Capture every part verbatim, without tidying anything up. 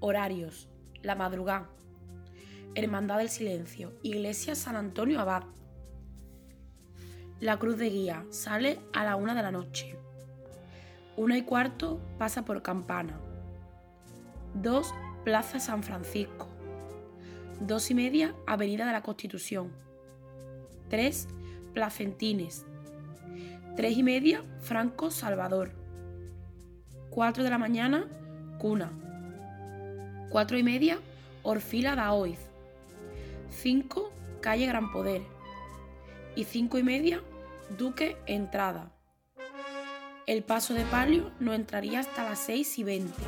Horarios: la madrugada. Hermandad del Silencio, Iglesia San Antonio Abad. La Cruz de Guía sale a la una de la noche. Una y cuarto pasa por Campana. Dos, Plaza San Francisco. Dos y media, Avenida de la Constitución. Tres, Placentines. Tres y media, Franco Salvador. Cuatro de la mañana, Cuna. Cuatro y media, Orfila Daoiz. Cinco, Calle Gran Poder. Y cinco y media, Duque Entrada. El paso de palio no entraría hasta las seis y veinte.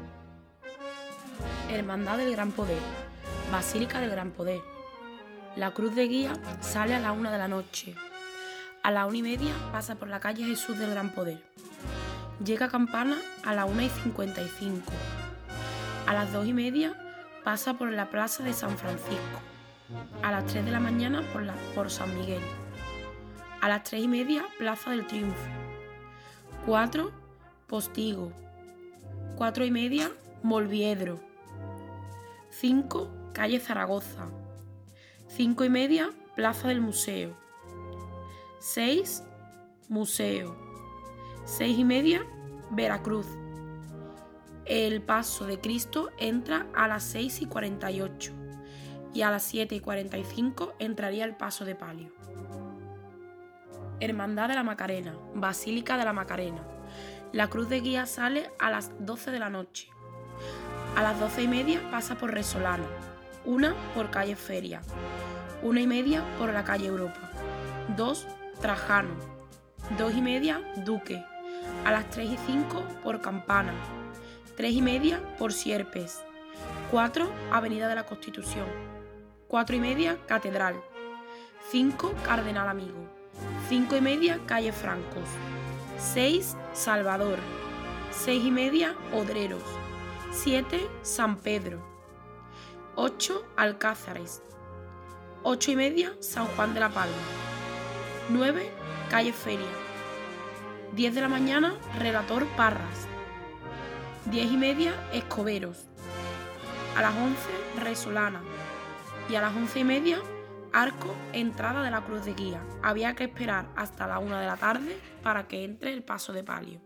Hermandad del Gran Poder, Basílica del Gran Poder. La Cruz de Guía sale a la una de la noche. A la una y media pasa por la calle Jesús del Gran Poder. Llega a Campana a la una y cincuenta y cinco. A las dos y media pasa por la plaza de San Francisco. A las tres de la mañana por, la, por San Miguel. A las tres y media, Plaza del Triunfo. Cuatro, Postigo. Cuatro y media, Molviedro. Cinco, calle Zaragoza. Cinco y media, Plaza del Museo. Seis, Museo. Seis y media, Veracruz. El paso de Cristo entra a las seis y cuarenta y ocho y a las siete y cuarenta y cinco entraría el paso de palio. Hermandad de la Macarena, Basílica de la Macarena. La Cruz de Guía sale a las doce de la noche. A las doce y media pasa por Resolana, una por calle Feria, una y media por la calle Europa, dos Trajano, dos y media Duque, a las tres y cinco por Campana, tres y media por Sierpes, cuatro Avenida de la Constitución, cuatro y media Catedral, cinco Cardenal Amigo, cinco y media calle Francos, seis Salvador, seis y media Odreros, siete San Pedro, ocho Alcázares, ocho y media San Juan de la Palma, nueve calle Feria, diez de la mañana Relator Parras, diez y media Escoberos, a las once Resolana y a las once y media Arco Entrada de la Cruz de Guía. Había que esperar hasta la una de la tarde para que entre el paso de palio.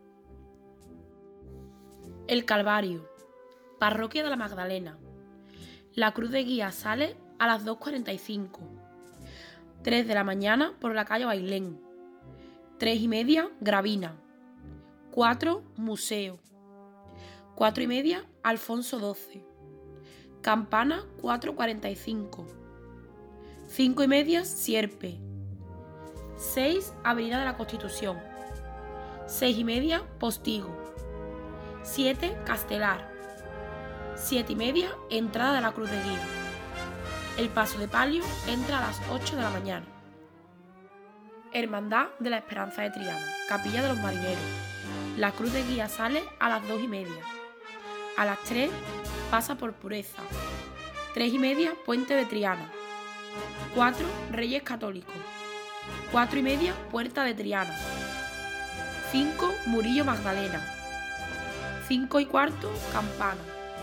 El Calvario, Parroquia de la Magdalena. La Cruz de Guía sale a las dos cuarenta y cinco. tres de la mañana por la calle Bailén. tres y media Gravina. cuatro Museo. cuatro y media Alfonso doce. Campana cuatro cuarenta y cinco. cinco y media Sierpe. seis Avenida de la Constitución. seis y media Postigo. siete Castelar. siete y media Entrada de la Cruz de Guía. El paso de palio entra a las ocho de la mañana. Hermandad de la Esperanza de Triana, Capilla de los Marineros. La Cruz de Guía sale a las dos y media. A las tres pasa por Pureza. tres y media Puente de Triana. cuatro Reyes Católicos. cuatro y media Puerta de Triana. cinco Murillo Magdalena. cinco y cuarto Campana.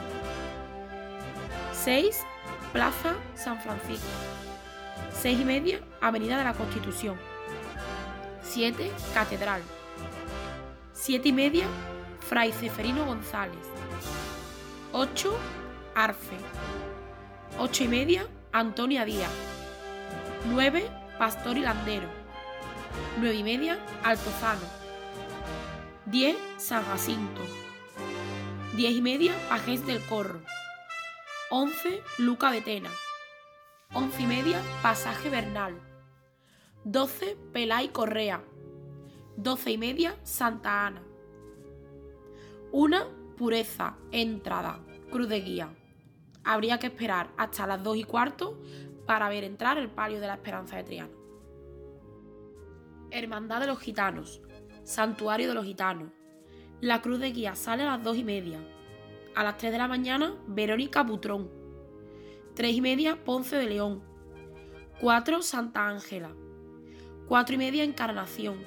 seis Plaza San Francisco. seis y media Avenida de la Constitución. siete Catedral. siete y media Fray Ceferino González. ocho Arfe. ocho y media Antonia Díaz. nueve Pastor y Landero. nueve y media Altozano. diez San Jacinto. diez y media Pajés del Corro. once Luca Betena. once y media Pasaje Bernal. doce Pelay Correa. doce y media Santa Ana. una Pureza, Entrada, Cruz de Guía. Habría que esperar hasta las dos y cuarto para ver entrar el palio de la Esperanza de Triana. Hermandad de los Gitanos, Santuario de los Gitanos. La Cruz de Guía sale a las dos y media. A las tres de la mañana, Verónica Butrón. tres y media, Ponce de León. cuatro Santa Ángela. cuatro y media, Encarnación.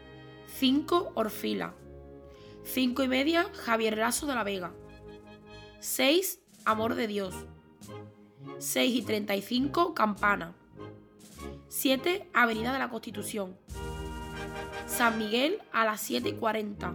cinco Orfila. cinco y media, Javier Lasso de la Vega. seis, Amor de Dios. seis y treinta y cinco, Campana. siete, Avenida de la Constitución. San Miguel a las siete y cuarenta.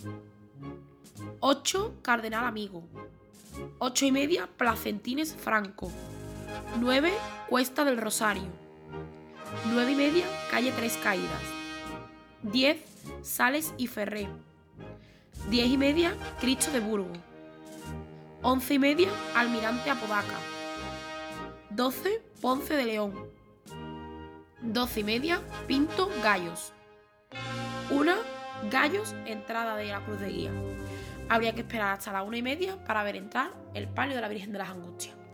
ocho, Cardenal Amigo. ocho y media, Placentines Franco. nueve, Cuesta del Rosario. nueve y media, Calle Tres Caídas. diez, Sales y Ferré. diez y media, Cristo de Burgos. once y media, Almirante Apodaca. doce, Ponce de León. doce y media, Pinto Gallos. una, Gallos, entrada de la Cruz de Guía. Habría que esperar hasta las una y media para ver entrar el palio de la Virgen de las Angustias.